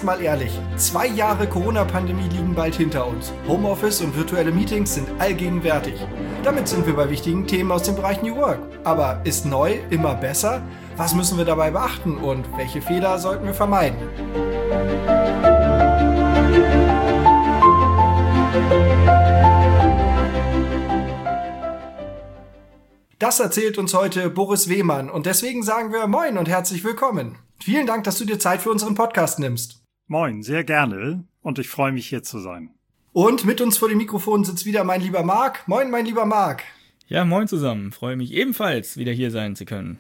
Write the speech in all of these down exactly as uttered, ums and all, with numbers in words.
jetzt mal ehrlich, zwei Jahre Corona-Pandemie liegen bald hinter uns. Homeoffice und virtuelle Meetings sind allgegenwärtig. Damit sind wir bei wichtigen Themen aus dem Bereich New Work. Aber ist neu immer besser? Was müssen wir dabei beachten und welche Fehler sollten wir vermeiden? Das erzählt uns heute Boris Wehmann und deswegen sagen wir Moin und herzlich willkommen. Vielen Dank, dass du dir Zeit für unseren Podcast nimmst. Moin, sehr gerne und ich freue mich, hier zu sein. Und mit uns vor dem Mikrofon sitzt wieder mein lieber Marc. Moin, mein lieber Marc. Ja, moin zusammen. Freue mich ebenfalls, wieder hier sein zu können.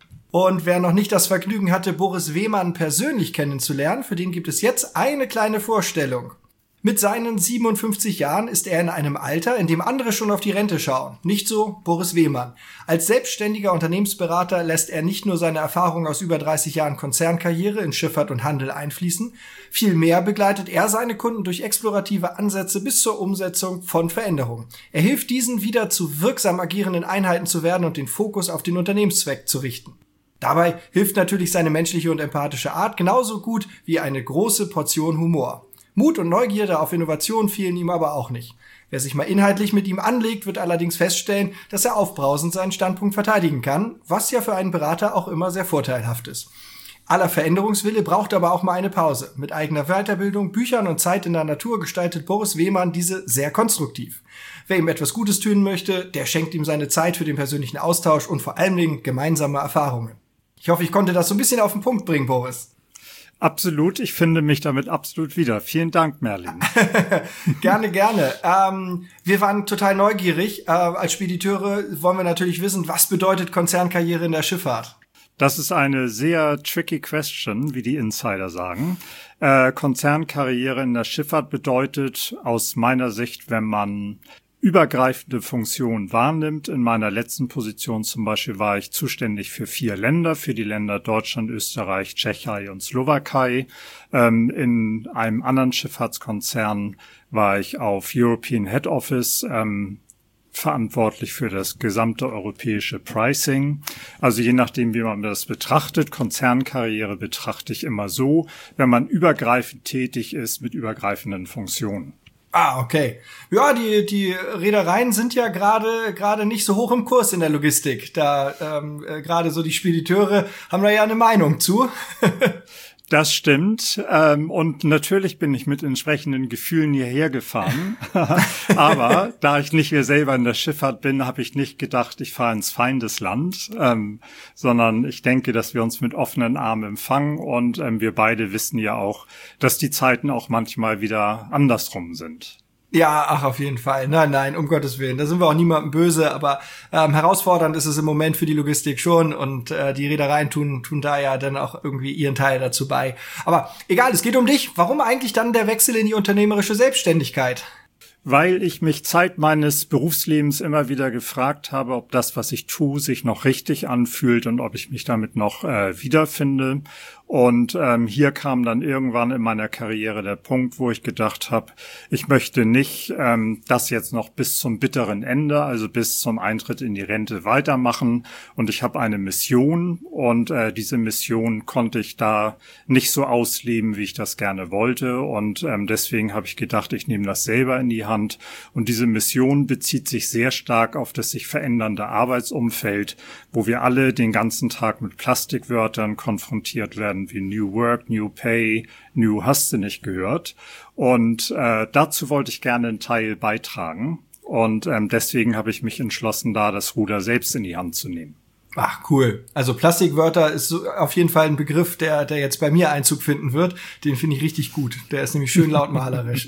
Und wer noch nicht das Vergnügen hatte, Boris Wehmann persönlich kennenzulernen, für den gibt es jetzt eine kleine Vorstellung. Mit seinen siebenundfünfzig Jahren ist er in einem Alter, in dem andere schon auf die Rente schauen. Nicht so Boris Wehmann. Als selbstständiger Unternehmensberater lässt er nicht nur seine Erfahrung aus über dreißig Jahren Konzernkarriere in Schifffahrt und Handel einfließen, vielmehr begleitet er seine Kunden durch explorative Ansätze bis zur Umsetzung von Veränderungen. Er hilft diesen, wieder zu wirksam agierenden Einheiten zu werden und den Fokus auf den Unternehmenszweck zu richten. Dabei hilft natürlich seine menschliche und empathische Art genauso gut wie eine große Portion Humor. Mut und Neugierde auf Innovation fehlen ihm aber auch nicht. Wer sich mal inhaltlich mit ihm anlegt, wird allerdings feststellen, dass er aufbrausend seinen Standpunkt verteidigen kann, was ja für einen Berater auch immer sehr vorteilhaft ist. Aller Veränderungswille braucht aber auch mal eine Pause. Mit eigener Weiterbildung, Büchern und Zeit in der Natur gestaltet Boris Wehmann diese sehr konstruktiv. Wer ihm etwas Gutes tun möchte, der schenkt ihm seine Zeit für den persönlichen Austausch und vor allen Dingen gemeinsame Erfahrungen. Ich hoffe, ich konnte das so ein bisschen auf den Punkt bringen, Boris. Absolut, ich finde mich damit absolut wieder. Vielen Dank, Merlin. Gerne, gerne. Ähm, wir waren total neugierig. Äh, als Spediteure wollen wir natürlich wissen, was bedeutet Konzernkarriere in der Schifffahrt? Das ist eine sehr tricky question, wie die Insider sagen. Äh, Konzernkarriere in der Schifffahrt bedeutet aus meiner Sicht, wenn man übergreifende Funktionen wahrnimmt. In meiner letzten Position zum Beispiel war ich zuständig für vier Länder, für die Länder Deutschland, Österreich, Tschechei und Slowakei. Ähm, in einem anderen Schifffahrtskonzern war ich auf European Head Office, ähm, verantwortlich für das gesamte europäische Pricing. Also je nachdem, wie man das betrachtet, Konzernkarriere betrachte ich immer so, wenn man übergreifend tätig ist mit übergreifenden Funktionen. Ah, okay. Ja, die die Reedereien sind ja gerade gerade nicht so hoch im Kurs in der Logistik. Da ähm, äh, gerade so die Spediteure haben da ja eine Meinung zu. Das stimmt. Ähm, und natürlich bin ich mit entsprechenden Gefühlen hierher gefahren. Aber da ich nicht mehr selber in der Schifffahrt bin, habe ich nicht gedacht, ich fahre ins Feindesland, ähm, sondern ich denke, dass wir uns mit offenen Armen empfangen. Und ähm, wir beide wissen ja auch, dass die Zeiten auch manchmal wieder andersrum sind. Ja, ach, auf jeden Fall. Nein, nein, um Gottes Willen. Da sind wir auch niemandem böse, aber ähm, herausfordernd ist es im Moment für die Logistik schon und äh, die Reedereien tun tun da ja dann auch irgendwie ihren Teil dazu bei. Aber egal, es geht um dich. Warum eigentlich dann der Wechsel in die unternehmerische Selbstständigkeit? Weil ich mich Zeit meines Berufslebens immer wieder gefragt habe, ob das, was ich tue, sich noch richtig anfühlt und ob ich mich damit noch äh, wiederfinde. Und ähm, hier kam dann irgendwann in meiner Karriere der Punkt, wo ich gedacht habe, ich möchte nicht ähm, das jetzt noch bis zum bitteren Ende, also bis zum Eintritt in die Rente weitermachen. Und ich habe eine Mission und äh, diese Mission konnte ich da nicht so ausleben, wie ich das gerne wollte. Und ähm, deswegen habe ich gedacht, ich nehme das selber in die Hand. Und diese Mission bezieht sich sehr stark auf das sich verändernde Arbeitsumfeld, wo wir alle den ganzen Tag mit Plastikwörtern konfrontiert werden, wie New Work, New Pay, New hast du nicht gehört. Und äh, dazu wollte ich gerne einen Teil beitragen. Und ähm, deswegen habe ich mich entschlossen, da das Ruder selbst in die Hand zu nehmen. Ach, cool. Also Plastikwörter ist so auf jeden Fall ein Begriff, der der jetzt bei mir Einzug finden wird. Den finde ich richtig gut. Der ist nämlich schön lautmalerisch.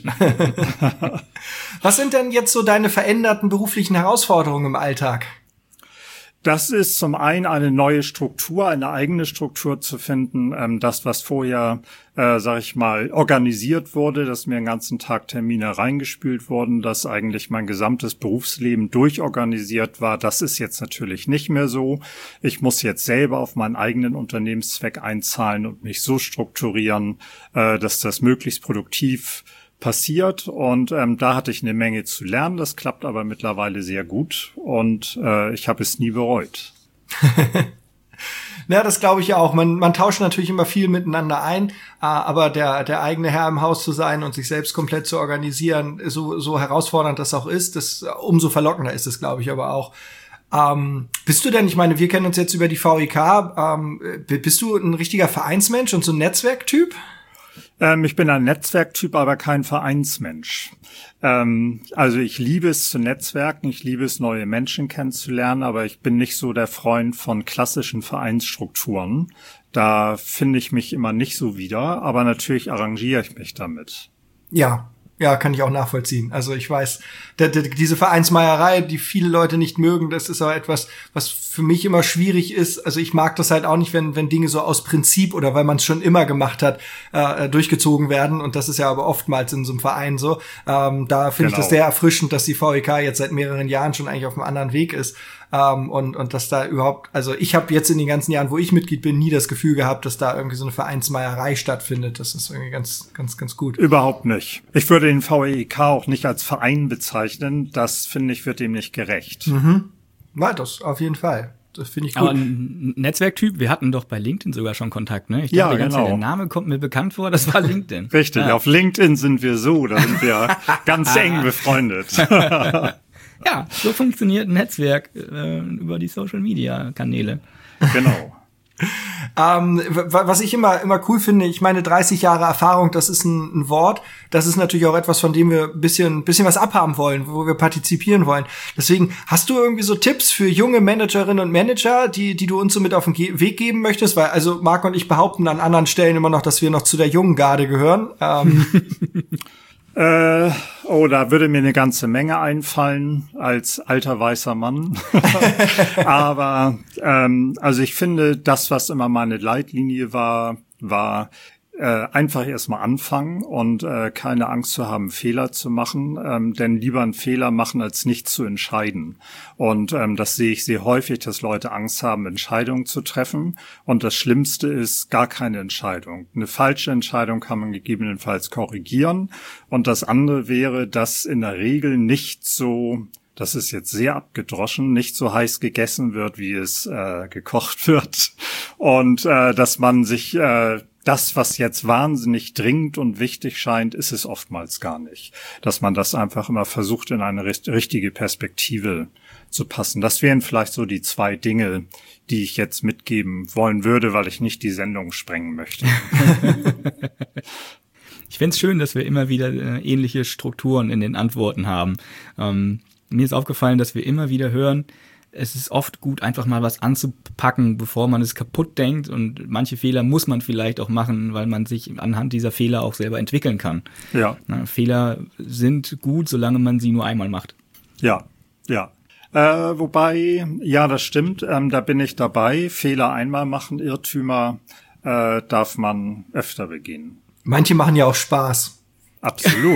Was sind denn jetzt so deine veränderten beruflichen Herausforderungen im Alltag? Das ist zum einen eine neue Struktur, eine eigene Struktur zu finden. Ähm, das, was vorher, äh, sag ich mal, organisiert wurde, dass mir den ganzen Tag Termine reingespült wurden, dass eigentlich mein gesamtes Berufsleben durchorganisiert war, das ist jetzt natürlich nicht mehr so. Ich muss jetzt selber auf meinen eigenen Unternehmenszweck einzahlen und mich so strukturieren, äh, dass das möglichst produktiv passiert und ähm, da hatte ich eine Menge zu lernen. Das klappt aber mittlerweile sehr gut und äh, ich habe es nie bereut. Ja, das glaube ich ja auch. Man, man tauscht natürlich immer viel miteinander ein, aber der, der eigene Herr im Haus zu sein und sich selbst komplett zu organisieren, so, so herausfordernd das auch ist, das, umso verlockender ist es, glaube ich, aber auch. Ähm, bist du denn, ich meine, wir kennen uns jetzt über die V E K, ähm, bist du ein richtiger Vereinsmensch und so ein Netzwerktyp? Ähm, ich bin ein Netzwerktyp, aber kein Vereinsmensch. Ähm, also ich liebe es zu netzwerken, ich liebe es, neue Menschen kennenzulernen, aber ich bin nicht so der Freund von klassischen Vereinsstrukturen. Da finde ich mich immer nicht so wieder, aber natürlich arrangiere ich mich damit. Ja. Ja, kann ich auch nachvollziehen. Also ich weiß, der, der, diese Vereinsmeierei, die viele Leute nicht mögen, das ist aber etwas, was für mich immer schwierig ist. Also ich mag das halt auch nicht, wenn wenn Dinge so aus Prinzip oder weil man es schon immer gemacht hat, äh, durchgezogen werden. Und das ist ja aber oftmals in so einem Verein so. Ähm, da finde genau. ich das sehr erfrischend, dass die V E K jetzt seit mehreren Jahren schon eigentlich auf einem anderen Weg ist. Um, und und dass da überhaupt, also ich habe jetzt in den ganzen Jahren, wo ich Mitglied bin, nie das Gefühl gehabt, dass da irgendwie so eine Vereinsmeierei stattfindet. Das ist irgendwie ganz ganz ganz gut. Überhaupt nicht. Ich würde den V E K auch nicht als Verein bezeichnen. Das, finde ich, wird dem nicht gerecht. Mhm. Ja, das auf jeden Fall. Das finde ich gut. Aber ein Netzwerktyp, wir hatten doch bei LinkedIn sogar schon Kontakt, ne? Ich dachte, ja, die ganze genau. Zeit, der Name kommt mir bekannt vor, das war LinkedIn. Richtig, ja. Auf LinkedIn sind wir so, da sind wir ganz eng befreundet. Ja, so funktioniert ein Netzwerk äh, über die Social-Media-Kanäle. Genau. ähm, was ich immer immer cool finde, ich meine dreißig Jahre Erfahrung, das ist ein, ein Wort, das ist natürlich auch etwas, von dem wir ein bisschen, bisschen was abhaben wollen, wo wir partizipieren wollen. Deswegen, hast du irgendwie so Tipps für junge Managerinnen und Manager, die die du uns so mit auf den Ge- Weg geben möchtest? Weil also Marc und ich behaupten an anderen Stellen immer noch, dass wir noch zu der jungen Garde gehören. Ähm. Äh, oh, da würde mir eine ganze Menge einfallen als alter weißer Mann. Aber ähm, also ich finde, das, was immer meine Leitlinie war, war äh, einfach erstmal anfangen und äh, keine Angst zu haben, Fehler zu machen, ähm, denn lieber einen Fehler machen, als nicht zu entscheiden. Und ähm, das sehe ich sehr häufig, dass Leute Angst haben, Entscheidungen zu treffen. Und das Schlimmste ist gar keine Entscheidung. Eine falsche Entscheidung kann man gegebenenfalls korrigieren. Und das andere wäre, dass in der Regel nicht so, das ist jetzt sehr abgedroschen, nicht so heiß gegessen wird, wie es äh, gekocht wird. Und äh, dass man sich äh, das, was jetzt wahnsinnig dringend und wichtig scheint, ist es oftmals gar nicht. Dass man das einfach immer versucht, in eine richtige Perspektive zu passen. Das wären vielleicht so die zwei Dinge, die ich jetzt mitgeben wollen würde, weil ich nicht die Sendung sprengen möchte. Ich find's schön, dass wir immer wieder äh, ähnliche Strukturen in den Antworten haben. Ähm, mir ist aufgefallen, dass wir immer wieder hören, es ist oft gut, einfach mal was anzupacken, bevor man es kaputt denkt. Und manche Fehler muss man vielleicht auch machen, weil man sich anhand dieser Fehler auch selber entwickeln kann. Ja. Na, Fehler sind gut, solange man sie nur einmal macht. Ja, ja. Äh, wobei, ja, das stimmt. Ähm, da bin ich dabei. Fehler einmal machen, Irrtümer äh, darf man öfter begehen. Manche machen ja auch Spaß. Absolut.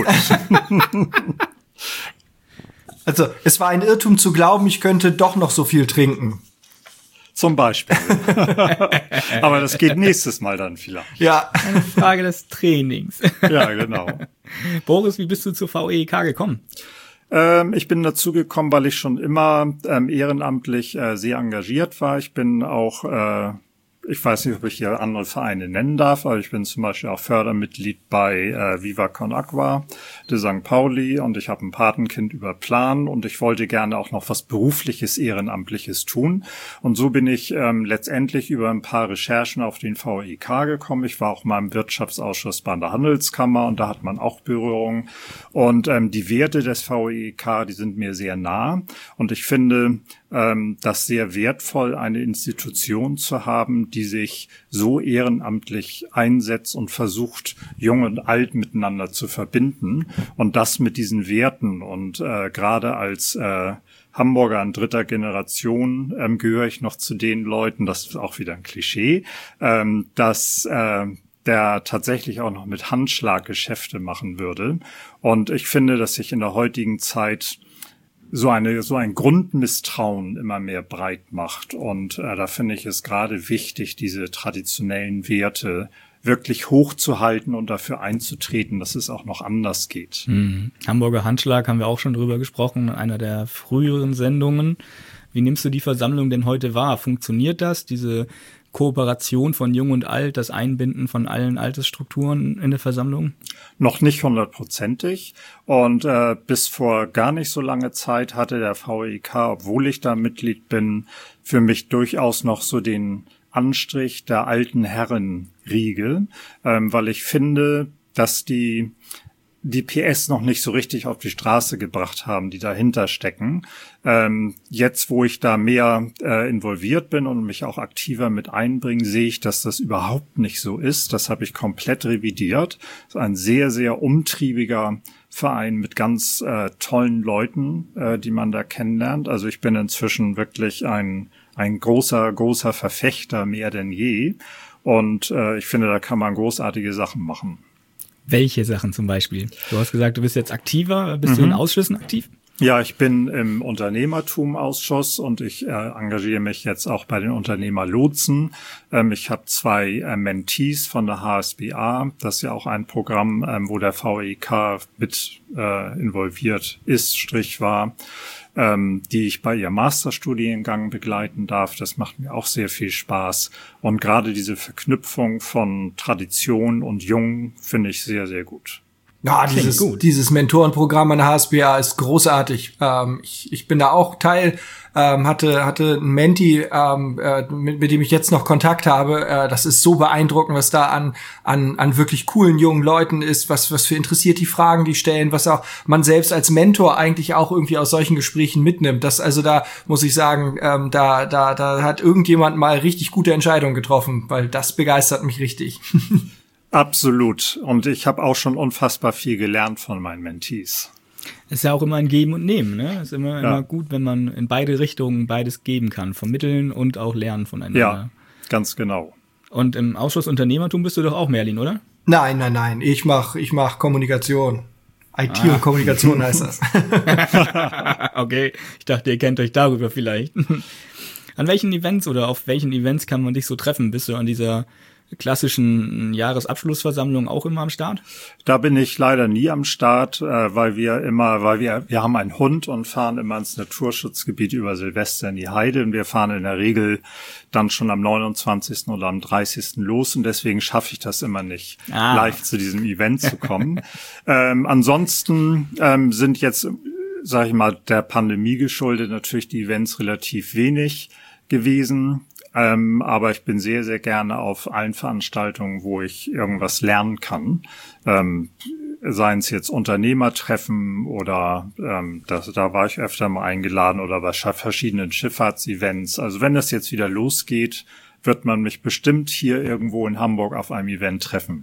Also, es war ein Irrtum zu glauben, ich könnte doch noch so viel trinken. Zum Beispiel. Aber das geht nächstes Mal dann vielleicht. Ja. Eine Frage des Trainings. Ja, genau. Boris, wie bist du zur V E K gekommen? Ähm, ich bin dazu gekommen, weil ich schon immer ähm, ehrenamtlich äh, sehr engagiert war. Ich bin auch äh, Ich weiß nicht, ob ich hier andere Vereine nennen darf, aber ich bin zum Beispiel auch Fördermitglied bei äh, Viva Con Agua de Sankt Pauli und ich habe ein Patenkind über Plan und ich wollte gerne auch noch was Berufliches, Ehrenamtliches tun. Und so bin ich ähm, letztendlich über ein paar Recherchen auf den V E K gekommen. Ich war auch mal im Wirtschaftsausschuss bei der Handelskammer und da hat man auch Berührung. Und ähm, die Werte des V E K, die sind mir sehr nah. Und ich finde ähm, das sehr wertvoll, eine Institution zu haben, die sich so ehrenamtlich einsetzt und versucht, jung und alt miteinander zu verbinden und das mit diesen Werten. Und äh, gerade als äh, Hamburger in dritter Generation ähm, gehöre ich noch zu den Leuten, das ist auch wieder ein Klischee, ähm, dass äh, der tatsächlich auch noch mit Handschlag Geschäfte machen würde. Und ich finde, dass sich in der heutigen Zeit so eine so ein Grundmisstrauen immer mehr breit macht. Und äh, da finde ich es gerade wichtig, diese traditionellen Werte wirklich hochzuhalten und dafür einzutreten, dass es auch noch anders geht. Mhm. Hamburger Handschlag haben wir auch schon drüber gesprochen in einer der früheren Sendungen. Wie nimmst du die Versammlung denn heute wahr? Funktioniert das, diese Kooperation von Jung und Alt, das Einbinden von allen Altersstrukturen in der Versammlung? Noch nicht hundertprozentig. Und äh, bis vor gar nicht so lange Zeit hatte der V E K, obwohl ich da Mitglied bin, für mich durchaus noch so den Anstrich der alten Herrenriege, ähm, weil ich finde, dass die die P S noch nicht so richtig auf die Straße gebracht haben, die dahinter stecken. Ähm, jetzt, wo ich da mehr äh, involviert bin und mich auch aktiver mit einbringe, sehe ich, dass das überhaupt nicht so ist. Das habe ich komplett revidiert. Das ist ein sehr, sehr umtriebiger Verein mit ganz äh, tollen Leuten, äh, die man da kennenlernt. Also ich bin inzwischen wirklich ein ein großer, großer Verfechter mehr denn je. Und äh, ich finde, da kann man großartige Sachen machen. Welche Sachen zum Beispiel? Du hast gesagt, du bist jetzt aktiver. Bist mhm. du in Ausschüssen aktiv? Ja, ich bin im Unternehmertum-Ausschuss und ich äh, engagiere mich jetzt auch bei den Unternehmerlotsen. Ähm, ich habe zwei äh, Mentees von der H S B A. Das ist ja auch ein Programm, ähm, wo der V E K mit äh, involviert ist, Strich war, ähm, die ich bei ihrem Masterstudiengang begleiten darf. Das macht mir auch sehr viel Spaß. Und gerade diese Verknüpfung von Tradition und Jung finde ich sehr, sehr gut. Ja, dieses, dieses Mentorenprogramm an der H S B A ist großartig. Ähm, ich, ich bin da auch Teil, ähm, hatte, hatte einen Menti, ähm, äh, mit, mit dem ich jetzt noch Kontakt habe. Äh, das ist so beeindruckend, was da an, an, an wirklich coolen jungen Leuten ist, was, was für interessiert die Fragen, die stellen, was auch man selbst als Mentor eigentlich auch irgendwie aus solchen Gesprächen mitnimmt. Das, also da muss ich sagen, ähm, da, da, da hat irgendjemand mal richtig gute Entscheidungen getroffen, weil das begeistert mich richtig. Absolut. Und ich habe auch schon unfassbar viel gelernt von meinen Mentees. Es ist ja auch immer ein Geben und Nehmen, ne? Es ist immer, ja. immer gut, wenn man in beide Richtungen beides geben kann. Vermitteln und auch lernen voneinander. Ja, ganz genau. Und im Ausschuss Unternehmertum bist du doch auch, Merlin, oder? Nein, nein, nein. Ich mach, ich mach Kommunikation. I T ah. und Kommunikation heißt das. Okay. Ich dachte, ihr kennt euch darüber vielleicht. An welchen Events oder auf welchen Events kann man dich so treffen? Bist du an dieser klassischen Jahresabschlussversammlung auch immer am Start? Da bin ich leider nie am Start, äh, weil wir immer, weil wir, wir haben einen Hund und fahren immer ins Naturschutzgebiet über Silvester in die Heide und wir fahren in der Regel dann schon am neunundzwanzigsten oder am dreißigsten los und deswegen schaffe ich das immer nicht, ah. live zu diesem Event zu kommen. ähm, ansonsten ähm, sind jetzt, sag ich mal, der Pandemie geschuldet natürlich die Events relativ wenig gewesen. Ähm, aber ich bin sehr, sehr gerne auf allen Veranstaltungen, wo ich irgendwas lernen kann. Ähm, seien es jetzt Unternehmertreffen oder ähm, das, da war ich öfter mal eingeladen oder bei verschiedenen Schifffahrtsevents. Also wenn das jetzt wieder losgeht, wird man mich bestimmt hier irgendwo in Hamburg auf einem Event treffen.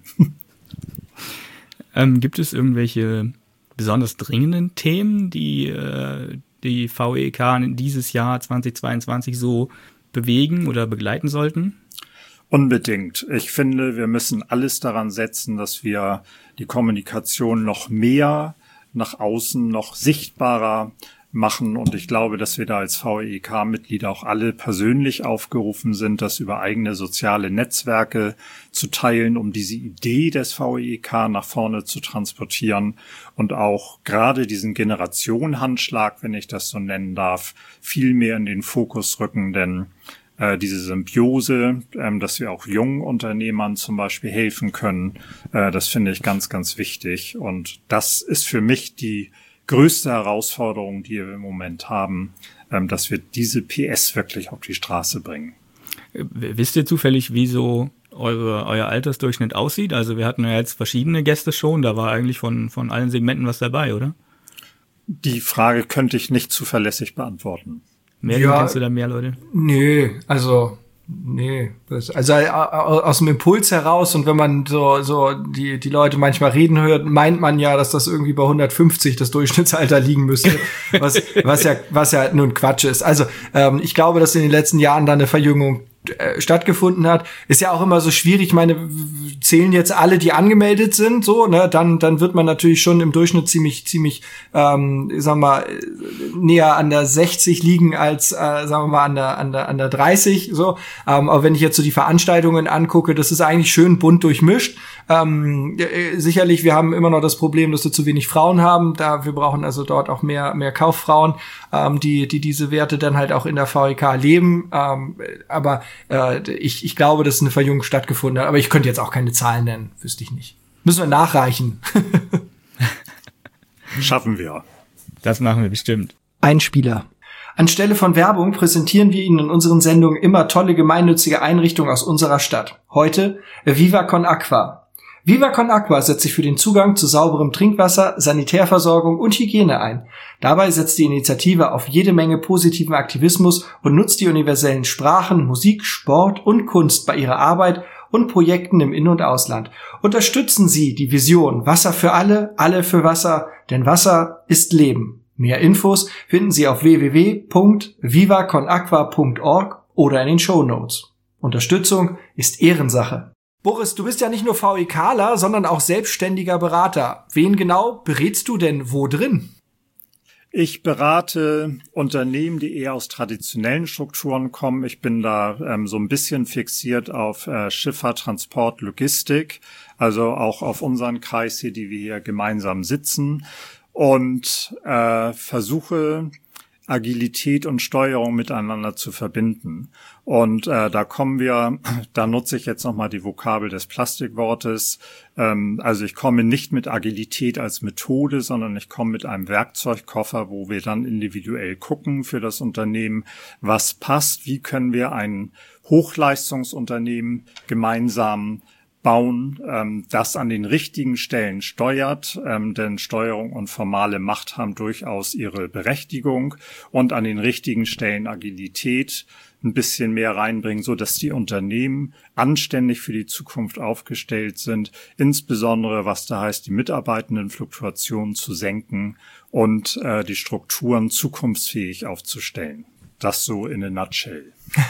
ähm, gibt es irgendwelche besonders dringenden Themen, die äh, die V E K dieses Jahr zweitausendzweiundzwanzig so bewegen oder begleiten sollten? Unbedingt. Ich finde, wir müssen alles daran setzen, dass wir die Kommunikation noch mehr nach außen, noch sichtbarer machen. Und ich glaube, dass wir da als V E K-Mitglieder auch alle persönlich aufgerufen sind, das über eigene soziale Netzwerke zu teilen, um diese Idee des V E K nach vorne zu transportieren und auch gerade diesen Generationenhandschlag, wenn ich das so nennen darf, viel mehr in den Fokus rücken, denn äh, diese Symbiose, ähm, dass wir auch jungen Unternehmern zum Beispiel helfen können, äh, das finde ich ganz, ganz wichtig. Und das ist für mich die größte Herausforderung, die wir im Moment haben, ähm, dass wir diese P S wirklich auf die Straße bringen. Wisst ihr zufällig, wie so eure, euer Altersdurchschnitt aussieht? Also wir hatten ja jetzt verschiedene Gäste schon, da war eigentlich von, von allen Segmenten was dabei, oder? Die Frage könnte ich nicht zuverlässig beantworten. Mehr, ja, kennst du da mehr Leute? Nee, also nee, also aus dem Impuls heraus und wenn man so so die die Leute manchmal reden hört, meint man ja, dass das irgendwie bei hundertfünfzig das Durchschnittsalter liegen müsste, was was ja was ja nun Quatsch ist. Also ähm, ich glaube, dass in den letzten Jahren da eine Verjüngung äh, stattgefunden hat. Ist ja auch immer so schwierig. Ich meine, zählen jetzt alle, die angemeldet sind, so, ne? Dann dann wird man natürlich schon im Durchschnitt ziemlich ziemlich, ähm, sagen wir mal, näher an der sechzig liegen als, äh, sagen wir mal, an der, an der, an der dreißig, so. Ähm, aber wenn ich jetzt so die Veranstaltungen angucke, das ist eigentlich schön bunt durchmischt. Ähm, äh, sicherlich, wir haben immer noch das Problem, dass wir zu wenig Frauen haben. Da, wir brauchen also dort auch mehr, mehr Kauffrauen, ähm, die, die diese Werte dann halt auch in der V E K leben. Ähm, aber, äh, ich, ich glaube, dass eine Verjüngung stattgefunden hat. Aber ich könnte jetzt auch keine Zahlen nennen, wüsste ich nicht. Müssen wir nachreichen. Schaffen wir. Das machen wir bestimmt. Einspieler. Anstelle von Werbung präsentieren wir Ihnen in unseren Sendungen immer tolle gemeinnützige Einrichtungen aus unserer Stadt. Heute Viva Con Aqua. Viva Con Aqua setzt sich für den Zugang zu sauberem Trinkwasser, Sanitärversorgung und Hygiene ein. Dabei setzt die Initiative auf jede Menge positiven Aktivismus und nutzt die universellen Sprachen, Musik, Sport und Kunst bei ihrer Arbeit und Projekten im In- und Ausland. Unterstützen Sie die Vision Wasser für alle, alle für Wasser, denn Wasser ist Leben. Mehr Infos finden Sie auf w w w punkt viva con aqua punkt org oder in den Shownotes. Unterstützung ist Ehrensache. Boris, du bist ja nicht nur VEKler, sondern auch selbstständiger Berater. Wen genau berätst du denn wo drin? Ich berate Unternehmen, die eher aus traditionellen Strukturen kommen. Ich bin da ähm, so ein bisschen fixiert auf äh, Schifffahrt, Transport, Logistik, also auch auf unseren Kreis hier, die wir hier gemeinsam sitzen, und äh, versuche Agilität und Steuerung miteinander zu verbinden. Und äh, da kommen wir, da nutze ich jetzt nochmal die Vokabel des Plastikwortes. Ähm, also ich komme nicht mit Agilität als Methode, sondern ich komme mit einem Werkzeugkoffer, wo wir dann individuell gucken für das Unternehmen, was passt, wie können wir ein Hochleistungsunternehmen gemeinsam bauen, ähm, das an den richtigen Stellen steuert, ähm, denn Steuerung und formale Macht haben durchaus ihre Berechtigung, und an den richtigen Stellen Agilität ein bisschen mehr reinbringen, so dass die Unternehmen anständig für die Zukunft aufgestellt sind, insbesondere was da heißt, die Mitarbeitendenfluktuationen zu senken und äh, die Strukturen zukunftsfähig aufzustellen. Das so in a nutshell.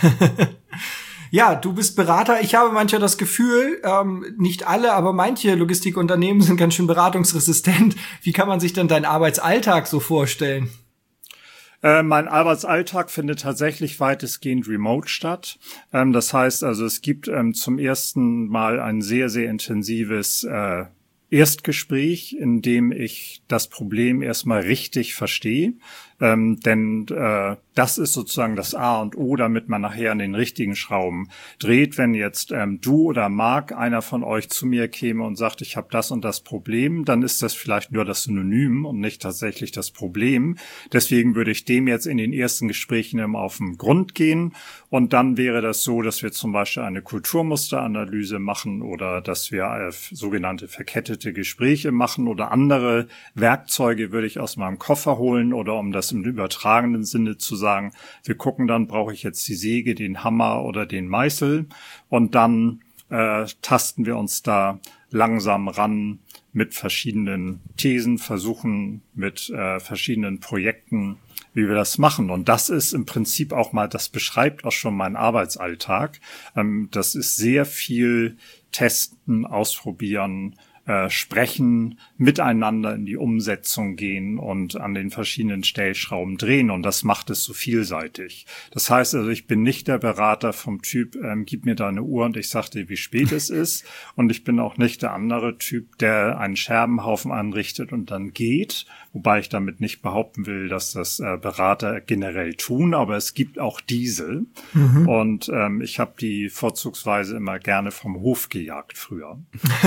Ja, du bist Berater. Ich habe manchmal das Gefühl, ähm, nicht alle, aber manche Logistikunternehmen sind ganz schön beratungsresistent. Wie kann man sich denn deinen Arbeitsalltag so vorstellen? Äh, mein Arbeitsalltag findet tatsächlich weitestgehend remote statt. Ähm, das heißt also, es gibt ähm, zum ersten Mal ein sehr, sehr intensives äh, Erstgespräch, in dem ich das Problem erstmal richtig verstehe. Ähm, denn äh, das ist sozusagen das A und O, damit man nachher an den richtigen Schrauben dreht. Wenn jetzt ähm, du oder Marc, einer von euch, zu mir käme und sagt, ich habe das und das Problem, dann ist das vielleicht nur das Synonym und nicht tatsächlich das Problem. Deswegen würde ich dem jetzt in den ersten Gesprächen immer auf den Grund gehen, und dann wäre das so, dass wir zum Beispiel eine Kulturmusteranalyse machen oder dass wir äh, sogenannte verkettete Gespräche machen oder andere Werkzeuge würde ich aus meinem Koffer holen, oder um das im übertragenen Sinne zu sagen, wir gucken dann, brauche ich jetzt die Säge, den Hammer oder den Meißel, und dann äh, tasten wir uns da langsam ran mit verschiedenen Thesen, versuchen mit äh, verschiedenen Projekten, wie wir das machen. Und das ist im Prinzip auch mal, das beschreibt auch schon meinen Arbeitsalltag. Ähm, das ist sehr viel testen, ausprobieren, Äh, sprechen, miteinander in die Umsetzung gehen und an den verschiedenen Stellschrauben drehen, und das macht es so vielseitig. Das heißt also, ich bin nicht der Berater vom Typ, ähm, gib mir deine Uhr und ich sag dir, wie spät es ist, und ich bin auch nicht der andere Typ, der einen Scherbenhaufen anrichtet und dann geht, wobei ich damit nicht behaupten will, dass das äh, Berater generell tun, aber es gibt auch diese, mhm. und ähm, ich habe die vorzugsweise immer gerne vom Hof gejagt früher.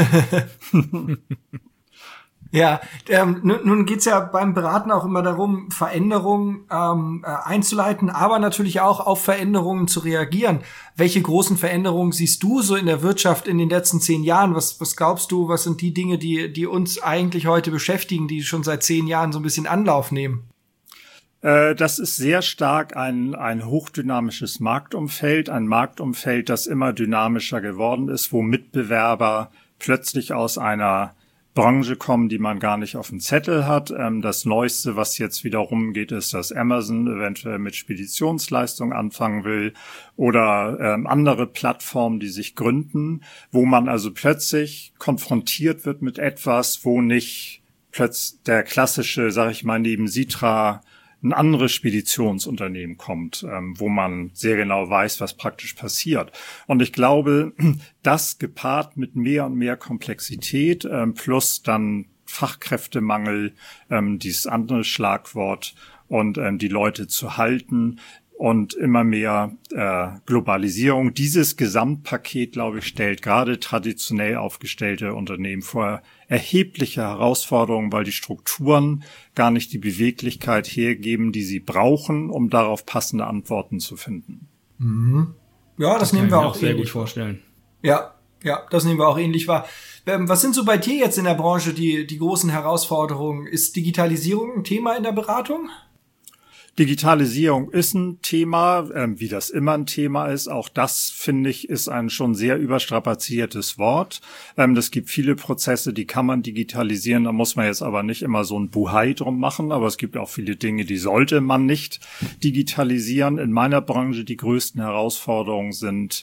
Ja, ähm, nun, nun geht's ja beim Beraten auch immer darum, Veränderungen ähm, äh, einzuleiten, aber natürlich auch auf Veränderungen zu reagieren. Welche großen Veränderungen siehst du so in der Wirtschaft in den letzten zehn Jahren? Was, was glaubst du, was sind die Dinge, die, die uns eigentlich heute beschäftigen, die schon seit zehn Jahren so ein bisschen Anlauf nehmen? Das ist sehr stark ein, ein hochdynamisches Marktumfeld, ein Marktumfeld, das immer dynamischer geworden ist, wo Mitbewerber plötzlich aus einer Branche kommen, die man gar nicht auf dem Zettel hat. Das Neueste, was jetzt wieder rumgeht, ist, dass Amazon eventuell mit Speditionsleistung anfangen will oder ähm, andere Plattformen, die sich gründen, wo man also plötzlich konfrontiert wird mit etwas, wo nicht plötzlich der klassische, sag ich mal, neben Sitra ein anderes Speditionsunternehmen kommt, ähm, wo man sehr genau weiß, was praktisch passiert. Und ich glaube, das gepaart mit mehr und mehr Komplexität ähm, plus dann Fachkräftemangel, ähm, dieses andere Schlagwort und ähm, die Leute zu halten und immer mehr äh, Globalisierung. Dieses Gesamtpaket, glaube ich, stellt gerade traditionell aufgestellte Unternehmen vor erhebliche Herausforderungen, weil die Strukturen gar nicht die Beweglichkeit hergeben, die sie brauchen, um darauf passende Antworten zu finden. Mhm. Ja, das, das nehmen wir auch sehr ähnlich gut vorstellen. Ja, ja, das nehmen wir auch ähnlich wahr. Was sind so bei dir jetzt in der Branche die, die großen Herausforderungen? Ist Digitalisierung ein Thema in der Beratung? Digitalisierung ist ein Thema, ähm, wie das immer ein Thema ist. Auch das, finde ich, ist ein schon sehr überstrapaziertes Wort. Ähm, es gibt viele Prozesse, die kann man digitalisieren. Da muss man jetzt aber nicht immer so ein Buhai drum machen. Aber es gibt auch viele Dinge, die sollte man nicht digitalisieren. In meiner Branche die größten Herausforderungen sind,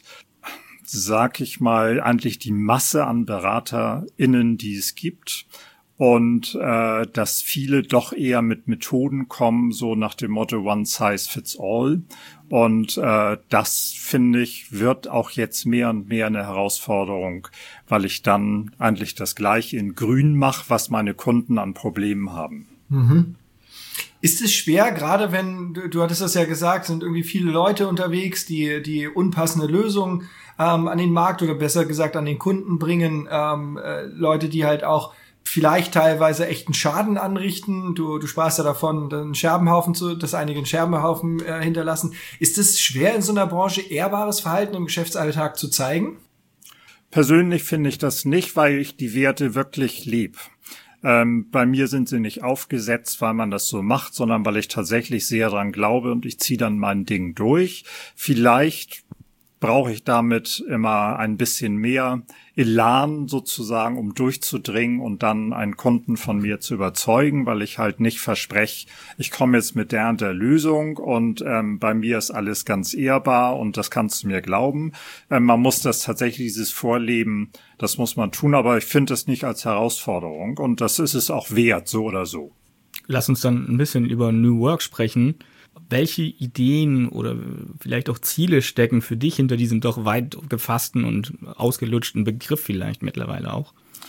sag ich mal, eigentlich die Masse an BeraterInnen, die es gibt. Und äh, dass viele doch eher mit Methoden kommen, so nach dem Motto One Size Fits All. Und äh, das, finde ich, wird auch jetzt mehr und mehr eine Herausforderung, weil ich dann eigentlich das Gleiche in Grün mache, was meine Kunden an Problemen haben. Mhm. Ist es schwer, gerade wenn, du, du hattest das ja gesagt, sind irgendwie viele Leute unterwegs, die die unpassende Lösung ähm, an den Markt oder besser gesagt an den Kunden bringen, ähm, äh, Leute, die halt auch vielleicht teilweise echten Schaden anrichten. Du, du sprachst ja davon, einen Scherbenhaufen zu, dass einige einen Scherbenhaufen äh, hinterlassen. Ist es schwer, in so einer Branche ehrbares Verhalten im Geschäftsalltag zu zeigen? Persönlich finde ich das nicht, weil ich die Werte wirklich lebe. Ähm, bei mir sind sie nicht aufgesetzt, weil man das so macht, sondern weil ich tatsächlich sehr daran glaube und ich ziehe dann mein Ding durch. Vielleicht brauche ich damit immer ein bisschen mehr Elan sozusagen, um durchzudringen und dann einen Kunden von mir zu überzeugen, weil ich halt nicht verspreche, ich komme jetzt mit der und der Lösung und ähm, bei mir ist alles ganz ehrbar und das kannst du mir glauben. Ähm, man muss das tatsächlich, dieses Vorleben, das muss man tun, aber ich finde es nicht als Herausforderung und das ist es auch wert, so oder so. Lass uns dann ein bisschen über New Work sprechen. Welche Ideen oder vielleicht auch Ziele stecken für dich hinter diesem doch weit gefassten und ausgelutschten Begriff vielleicht mittlerweile auch?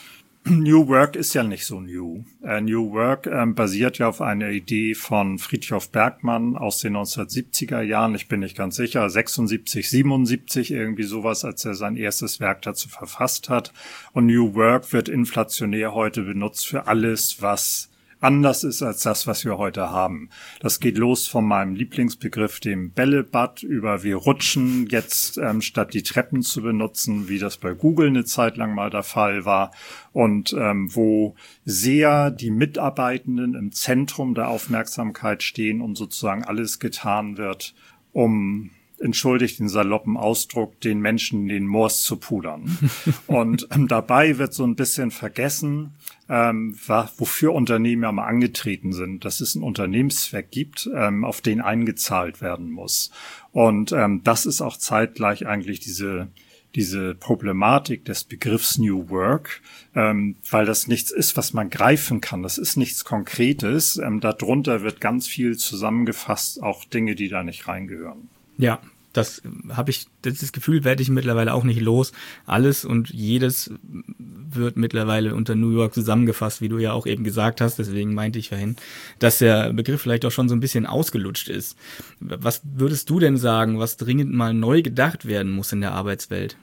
New Work ist ja nicht so new. Uh, New Work ähm, basiert ja auf einer Idee von Frithjof Bergmann aus den neunzehnhundertsiebziger Jahren. Ich bin nicht ganz sicher, sechsundsiebzig, siebenundsiebzig, irgendwie sowas, als er sein erstes Werk dazu verfasst hat. Und New Work wird inflationär heute benutzt für alles, was anders ist als das, was wir heute haben. Das geht los von meinem Lieblingsbegriff, dem Bällebad, über wir rutschen jetzt, ähm, statt die Treppen zu benutzen, wie das bei Google eine Zeit lang mal der Fall war und ähm, wo sehr die Mitarbeitenden im Zentrum der Aufmerksamkeit stehen und sozusagen alles getan wird, um, entschuldigt den saloppen Ausdruck, den Menschen den Moors zu pudern. Und ähm, dabei wird so ein bisschen vergessen, ähm, wofür Unternehmen ja mal angetreten sind, dass es einen Unternehmenszweck gibt, ähm, auf den eingezahlt werden muss. Und ähm, das ist auch zeitgleich eigentlich diese diese Problematik des Begriffs New Work, ähm, weil das nichts ist, was man greifen kann. Das ist nichts Konkretes. Ähm, darunter wird ganz viel zusammengefasst, auch Dinge, die da nicht reingehören. Ja, das habe ich, das Gefühl werde ich mittlerweile auch nicht los. Alles und jedes wird mittlerweile unter New Work zusammengefasst, wie du ja auch eben gesagt hast. Deswegen meinte ich vorhin, dass der Begriff vielleicht auch schon so ein bisschen ausgelutscht ist. Was würdest du denn sagen, was dringend mal neu gedacht werden muss in der Arbeitswelt?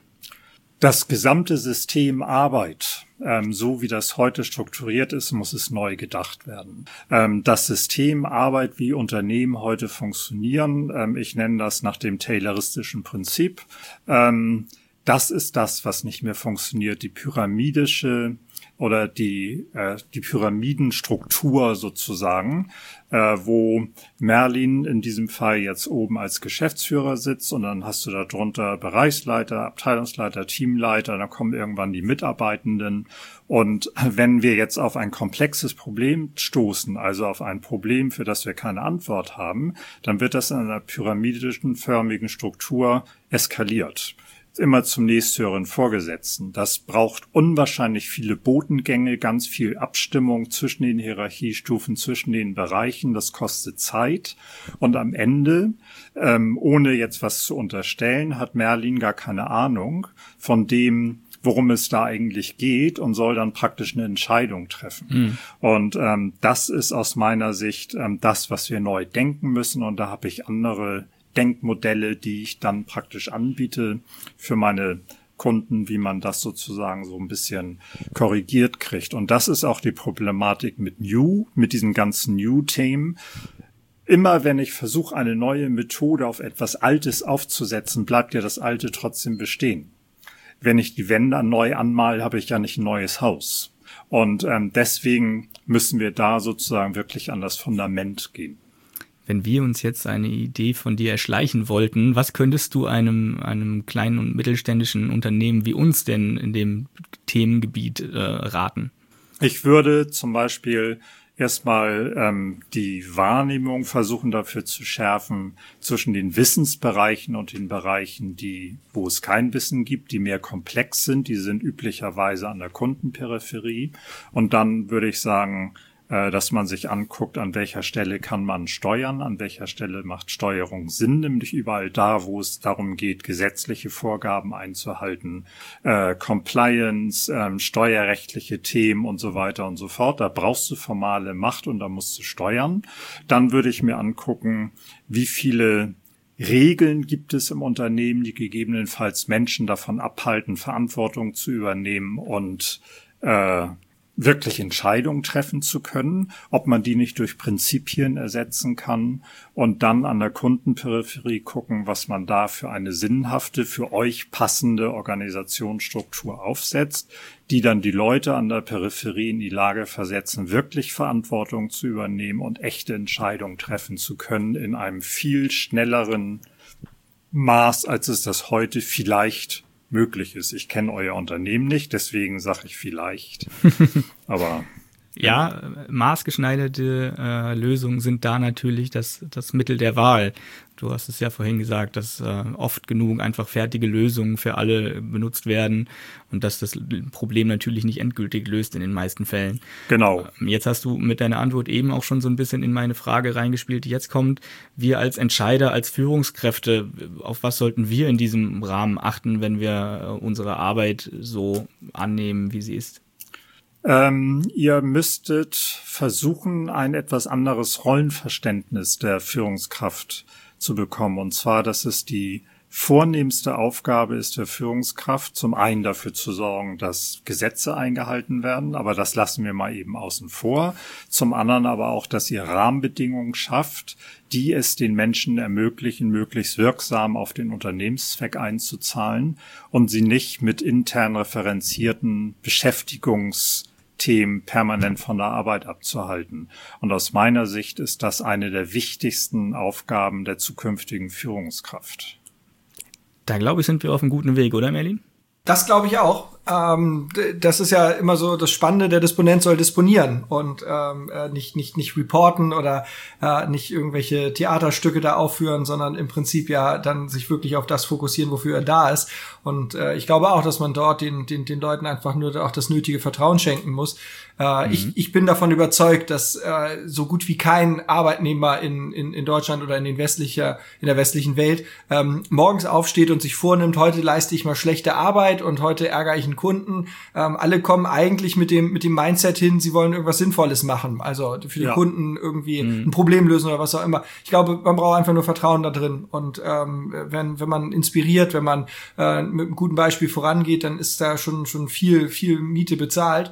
Das gesamte System Arbeit, ähm, so wie das heute strukturiert ist, muss es neu gedacht werden. Ähm, das System Arbeit, wie Unternehmen heute funktionieren, ähm, ich nenne das nach dem tayloristischen Prinzip, ähm, das ist das, was nicht mehr funktioniert. Die pyramidische oder die äh, die Pyramidenstruktur sozusagen, äh, wo Merlin in diesem Fall jetzt oben als Geschäftsführer sitzt und dann hast du da drunter Bereichsleiter, Abteilungsleiter, Teamleiter, dann kommen irgendwann die Mitarbeitenden und wenn wir jetzt auf ein komplexes Problem stoßen, also auf ein Problem, für das wir keine Antwort haben, dann wird das in einer pyramidischen förmigen Struktur eskaliert. immer zum nächsthöheren Vorgesetzten. Das braucht unwahrscheinlich viele Botengänge, ganz viel Abstimmung zwischen den Hierarchiestufen, zwischen den Bereichen. Das kostet Zeit. Und am Ende, ähm, ohne jetzt was zu unterstellen, hat Merlin gar keine Ahnung von dem, worum es da eigentlich geht, und soll dann praktisch eine Entscheidung treffen. Mhm. Und ähm, das ist aus meiner Sicht ähm, das, was wir neu denken müssen. Und da habe ich andere Denkmodelle, die ich dann praktisch anbiete für meine Kunden, wie man das sozusagen so ein bisschen korrigiert kriegt. Und das ist auch die Problematik mit New, mit diesen ganzen New-Themen. Immer wenn ich versuche, eine neue Methode auf etwas Altes aufzusetzen, bleibt ja das Alte trotzdem bestehen. Wenn ich die Wände neu anmale, habe ich ja nicht ein neues Haus. Und ähm, deswegen müssen wir da sozusagen wirklich an das Fundament gehen. Wenn wir uns jetzt eine Idee von dir erschleichen wollten, was könntest du einem einem kleinen und mittelständischen Unternehmen wie uns denn in dem Themengebiet äh, raten? Ich würde zum Beispiel erstmal ähm, die Wahrnehmung versuchen dafür zu schärfen zwischen den Wissensbereichen und den Bereichen, die, wo es kein Wissen gibt, die mehr komplex sind. Die sind üblicherweise an der Kundenperipherie. Und dann würde ich sagen, dass man sich anguckt, an welcher Stelle kann man steuern, an welcher Stelle macht Steuerung Sinn, nämlich überall da, wo es darum geht, gesetzliche Vorgaben einzuhalten, äh, Compliance, ähm, steuerrechtliche Themen und so weiter und so fort. Da brauchst du formale Macht und da musst du steuern. Dann würde ich mir angucken, wie viele Regeln gibt es im Unternehmen, die gegebenenfalls Menschen davon abhalten, Verantwortung zu übernehmen und äh, wirklich Entscheidungen treffen zu können, ob man die nicht durch Prinzipien ersetzen kann, und dann an der Kundenperipherie gucken, was man da für eine sinnhafte, für euch passende Organisationsstruktur aufsetzt, die dann die Leute an der Peripherie in die Lage versetzen, wirklich Verantwortung zu übernehmen und echte Entscheidungen treffen zu können in einem viel schnelleren Maß, als es das heute vielleicht möglich ist. Ich kenne euer Unternehmen nicht, deswegen sage ich vielleicht. Aber ja, maßgeschneiderte äh, Lösungen sind da natürlich das das Mittel der Wahl. Du hast es ja vorhin gesagt, dass äh, oft genug einfach fertige Lösungen für alle benutzt werden und dass das Problem natürlich nicht endgültig löst in den meisten Fällen. Genau. Jetzt hast du mit deiner Antwort eben auch schon so ein bisschen in meine Frage reingespielt, die jetzt kommt. Wir als Entscheider, als Führungskräfte, auf was sollten wir in diesem Rahmen achten, wenn wir unsere Arbeit so annehmen, wie sie ist? Ähm, ihr müsstet versuchen, ein etwas anderes Rollenverständnis der Führungskraft zu bekommen. Und zwar, dass es die vornehmste Aufgabe ist der Führungskraft, zum einen dafür zu sorgen, dass Gesetze eingehalten werden, aber das lassen wir mal eben außen vor. Zum anderen aber auch, dass ihr Rahmenbedingungen schafft, die es den Menschen ermöglichen, möglichst wirksam auf den Unternehmenszweck einzuzahlen und sie nicht mit intern referenzierten Beschäftigungs Themen permanent von der Arbeit abzuhalten. Und aus meiner Sicht ist das eine der wichtigsten Aufgaben der zukünftigen Führungskraft. Da glaube ich, sind wir auf einem guten Weg, oder Merlin? Das glaube ich auch. Ähm, das ist ja immer so das Spannende, der Disponent soll disponieren und ähm, nicht nicht nicht reporten oder äh, nicht irgendwelche Theaterstücke da aufführen, sondern im Prinzip ja dann sich wirklich auf das fokussieren, wofür er da ist. Und äh, ich glaube auch, dass man dort den den den Leuten einfach nur auch das nötige Vertrauen schenken muss. Äh, mhm. Ich ich bin davon überzeugt, dass äh, so gut wie kein Arbeitnehmer in in in Deutschland oder in den westlicher in der westlichen Welt ähm, morgens aufsteht und sich vornimmt, heute leiste ich mal schlechte Arbeit und heute ärgere ich einen Kunden. Ähm, alle kommen eigentlich mit dem mit dem Mindset hin, sie wollen irgendwas Sinnvolles machen, also für den ja. Kunden irgendwie mhm. ein Problem lösen oder was auch immer. Ich glaube, man braucht einfach nur Vertrauen da drin. Und ähm, wenn wenn man inspiriert, wenn man äh, mit einem guten Beispiel vorangeht, dann ist da schon schon viel viel Miete bezahlt.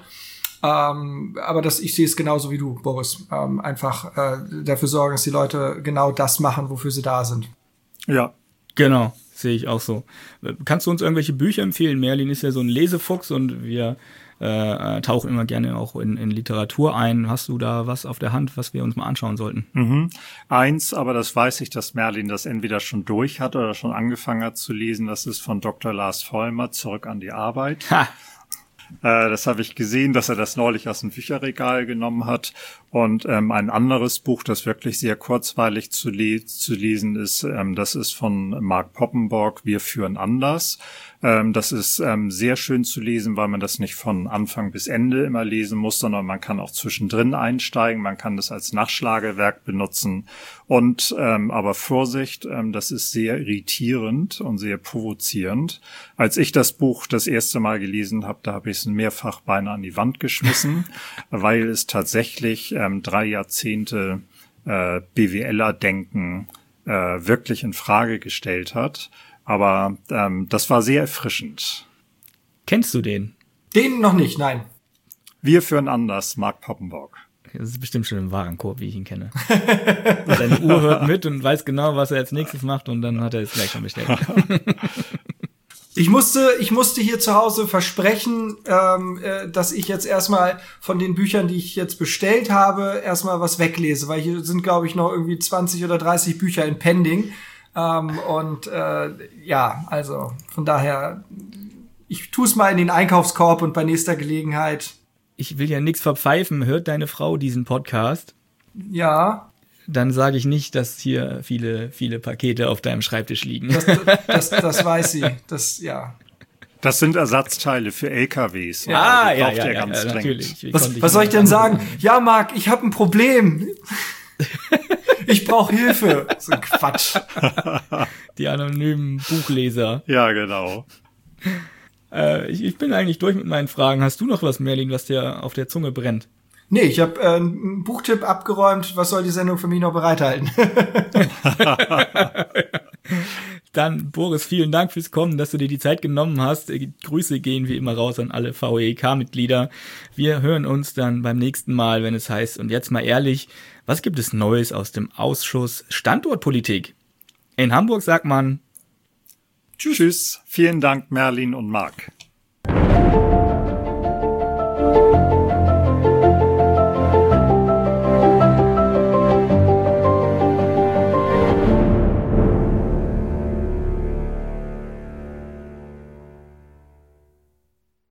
Ähm, aber das, ich sehe es genauso wie du, Boris. Ähm, einfach äh, dafür sorgen, dass die Leute genau das machen, wofür sie da sind. Ja, genau. Sehe ich auch so. Kannst du uns irgendwelche Bücher empfehlen? Merlin ist ja so ein Lesefuchs und wir äh, tauchen immer gerne auch in, in Literatur ein. Hast du da was auf der Hand, was wir uns mal anschauen sollten? Mhm. Eins, aber das weiß ich, dass Merlin das entweder schon durch hat oder schon angefangen hat zu lesen. Das ist von Doktor Lars Vollmer, Zurück an die Arbeit. Ha. Das habe ich gesehen, dass er das neulich aus dem Bücherregal genommen hat. Und ähm, ein anderes Buch, das wirklich sehr kurzweilig zu, le- zu lesen ist, ähm, das ist von Mark Poppenborg, Wir führen anders. Ähm, das ist ähm, sehr schön zu lesen, weil man das nicht von Anfang bis Ende immer lesen muss, sondern man kann auch zwischendrin einsteigen, man kann das als Nachschlagewerk benutzen. Und ähm, aber Vorsicht, ähm, das ist sehr irritierend und sehr provozierend. Als ich das Buch das erste Mal gelesen habe, da habe ich es mehrfach beinahe an die Wand geschmissen, weil es tatsächlich ähm, drei Jahrzehnte äh, BWLer-Denken äh, wirklich in Frage gestellt hat. Aber ähm, das war sehr erfrischend. Kennst du den? Den noch nicht, nein. Wir führen anders, Mark Poppenborg. Das ist bestimmt schon im Warenkorb, wie ich ihn kenne. Seine Uhr hört mit und weiß genau, was er als nächstes macht und dann hat er es gleich schon bestellt. Ich musste, ich musste hier zu Hause versprechen, ähm, äh, dass ich jetzt erstmal von den Büchern, die ich jetzt bestellt habe, erstmal was weglese, weil hier sind, glaube ich, noch irgendwie zwanzig oder dreißig Bücher in Pending. Ähm, und äh, ja, also von daher, ich tue es mal in den Einkaufskorb und bei nächster Gelegenheit. Ich will ja nichts verpfeifen. Hört deine Frau diesen Podcast? Ja. Dann sage ich nicht, dass hier viele, viele Pakete auf deinem Schreibtisch liegen. Das, das, das weiß sie. Das, ja. Das sind Ersatzteile für L K Ws. Ja, ja, kauft ja, ihr ja, ganz ja dringend. natürlich. Was, was soll ich denn sagen? Ja, Marc, ich habe ein Problem. Ich brauche Hilfe. So ein Quatsch. Die anonymen Buchleser. Ja, genau. Äh, ich, ich bin eigentlich durch mit meinen Fragen. Hast du noch was, Merlin, was dir auf der Zunge brennt? Nee, ich habe äh, einen Buchtipp abgeräumt. Was soll die Sendung für mich noch bereithalten? Dann, Boris, vielen Dank fürs Kommen, dass du dir die Zeit genommen hast. Grüße gehen wie immer raus an alle V E K-Mitglieder. Wir hören uns dann beim nächsten Mal, wenn es heißt, und jetzt mal ehrlich, was gibt es Neues aus dem Ausschuss Standortpolitik? In Hamburg sagt man Tschüss. Tschüss. Vielen Dank, Merlin und Marc.